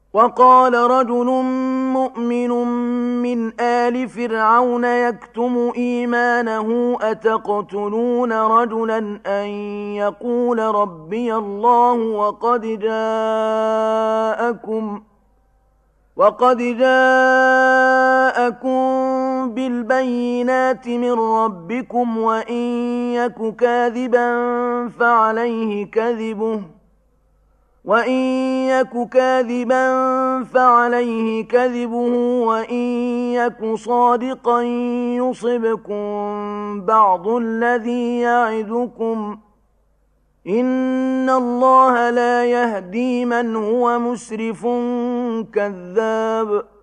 وقال رجل مؤمن من آل فرعون يكتم إيمانه أتقتلون رجلا أن يقول ربي الله وقد جاءكم بالبينات من ربكم وإن يك كاذبا فعليه كذبه وإن يك صادقا يصبكم بعض الذي يعدكم إن الله لا يهدي من هو مسرف كذاب